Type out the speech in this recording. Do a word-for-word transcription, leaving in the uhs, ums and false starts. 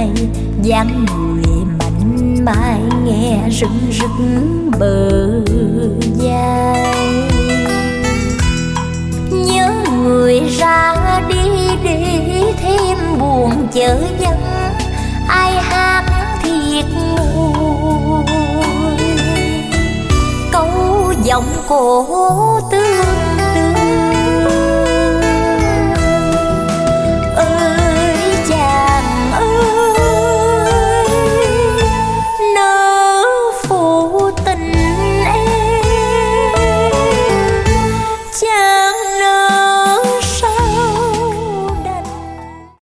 ngày dáng người mạnh mẽ nghe rưng rưng bờ vai. Nhớ người ra đi để thêm buồn chớ vắng, ai hát thiệt nguôi câu giọng cổ tương